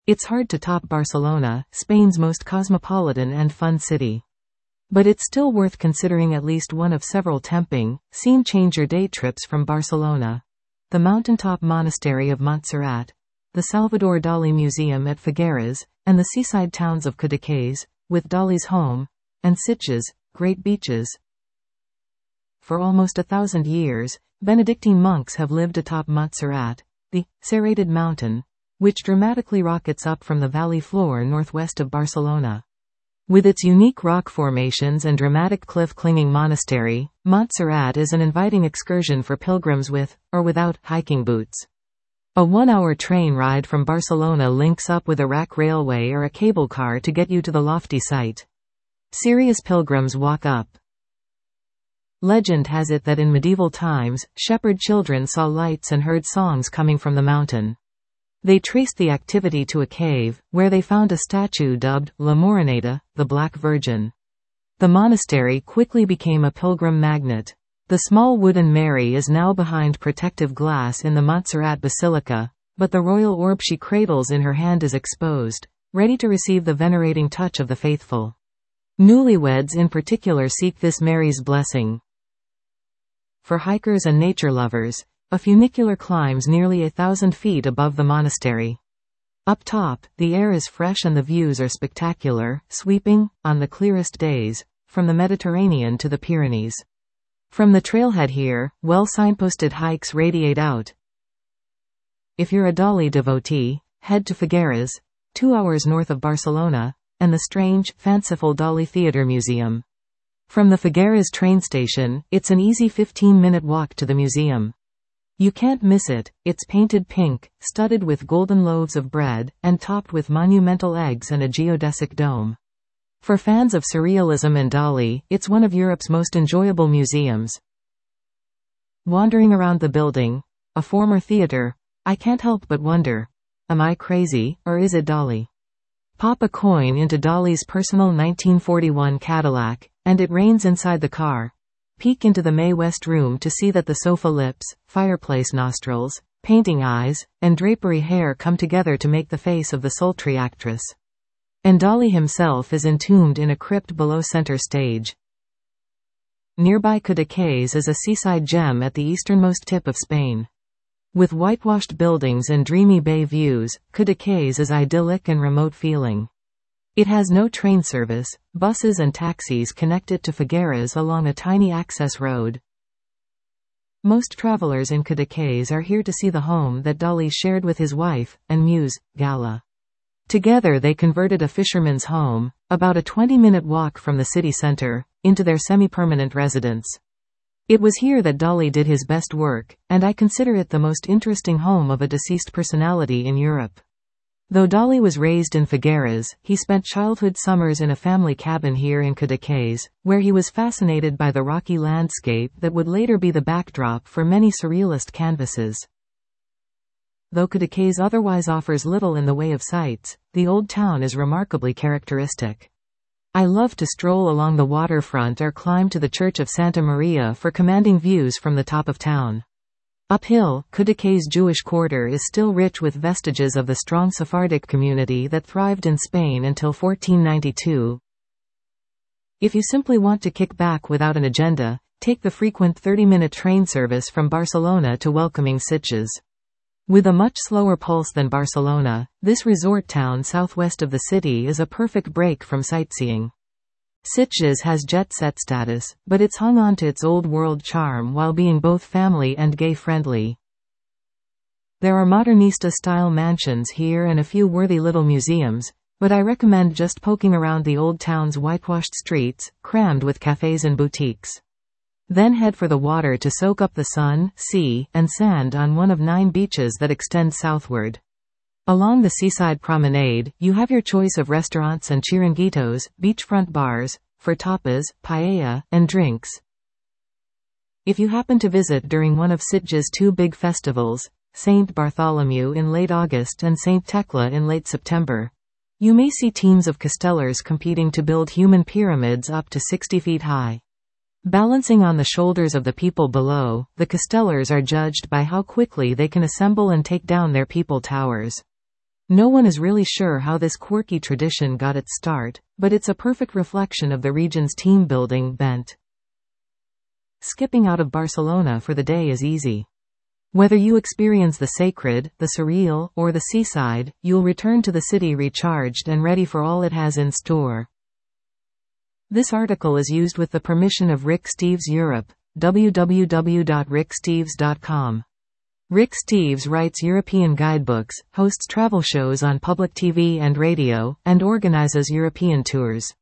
It's hard to top Barcelona, Spain's most cosmopolitan and fun city. But it's still worth considering at least one of several tempting, scene-changer-day trips from Barcelona. The mountaintop monastery of Montserrat, the Salvador Dalí Museum at Figueres, and the seaside towns of Cadaqués, with Dalí's home, and Sitges, great beaches. For almost 1,000 years, Benedictine monks have lived atop Montserrat, the serrated mountain, which dramatically rockets up from the valley floor northwest of Barcelona. With its unique rock formations and dramatic cliff-clinging monastery, Montserrat is an inviting excursion for pilgrims with, or without, hiking boots. A 1-hour train ride from Barcelona links up with a rack railway or a cable car to get you to the lofty site. Serious pilgrims walk up. Legend has it that in medieval times, shepherd children saw lights and heard songs coming from the mountain. They traced the activity to a cave, where they found a statue dubbed La Moreneta, the Black Virgin. The monastery quickly became a pilgrim magnet. The small wooden Mary is now behind protective glass in the Montserrat Basilica, but the royal orb she cradles in her hand is exposed, ready to receive the venerating touch of the faithful. Newlyweds in particular seek this Mary's blessing. For hikers and nature lovers, a funicular climbs nearly 1,000 feet above the monastery. Up top, the air is fresh and the views are spectacular, sweeping, on the clearest days, from the Mediterranean to the Pyrenees. From the trailhead here, well-signposted hikes radiate out. If you're a Dalí devotee, head to Figueres, 2 hours north of Barcelona, and the strange, fanciful Dalí Theatre Museum. From the Figueres train station, it's an easy 15-minute walk to the museum. You can't miss it. It's painted pink, studded with golden loaves of bread, and topped with monumental eggs and a geodesic dome. For fans of surrealism and Dalí, it's one of Europe's most enjoyable museums. Wandering around the building, a former theater, I can't help but wonder, am I crazy, or is it Dalí? Pop a coin into Dalí's personal 1941 Cadillac, and it rains inside the car. Peek into the Mae West room to see that the sofa lips, fireplace nostrils, painting eyes, and drapery hair come together to make the face of the sultry actress. And Dalí himself is entombed in a crypt below center stage. Nearby Cadaqués is a seaside gem at the easternmost tip of Spain. With whitewashed buildings and dreamy bay views, Cadaqués is idyllic and remote feeling. It has no train service, buses and taxis connect it to Figueres along a tiny access road. Most travelers in Cadaqués are here to see the home that Dalí shared with his wife, and muse, Gala. Together they converted a fisherman's home, about a 20-minute walk from the city center, into their semi-permanent residence. It was here that Dalí did his best work, and I consider it the most interesting home of a deceased personality in Europe. Though Dalí was raised in Figueres, he spent childhood summers in a family cabin here in Cadaqués, where he was fascinated by the rocky landscape that would later be the backdrop for many surrealist canvases. Though Cadaqués otherwise offers little in the way of sights, the old town is remarkably characteristic. I love to stroll along the waterfront or climb to the Church of Santa Maria for commanding views from the top of town. Uphill, Cadaqués Jewish quarter is still rich with vestiges of the strong Sephardic community that thrived in Spain until 1492. If you simply want to kick back without an agenda, take the frequent 30-minute train service from Barcelona to welcoming Sitges. With a much slower pulse than Barcelona, this resort town southwest of the city is a perfect break from sightseeing. Sitges has jet-set status, but it's hung on to its old-world charm while being both family and gay-friendly. There are modernista-style mansions here and a few worthy little museums, but I recommend just poking around the old town's whitewashed streets, crammed with cafes and boutiques. Then head for the water to soak up the sun, sea, and sand on one of 9 beaches that extend southward. Along the seaside promenade, you have your choice of restaurants and chiringuitos, beachfront bars, for tapas, paella, and drinks. If you happen to visit during one of Sitges' 2 big festivals, St. Bartholomew in late August and St. Tekla in late September, you may see teams of castellers competing to build human pyramids up to 60 feet high. Balancing on the shoulders of the people below, the castellers are judged by how quickly they can assemble and take down their people towers. No one is really sure how this quirky tradition got its start, but it's a perfect reflection of the region's team-building bent. Skipping out of Barcelona for the day is easy. Whether you experience the sacred, the surreal, or the seaside, you'll return to the city recharged and ready for all it has in store. This article is used with the permission of Rick Steves Europe, www.ricksteves.com. Rick Steves writes European guidebooks, hosts travel shows on public TV and radio, and organizes European tours.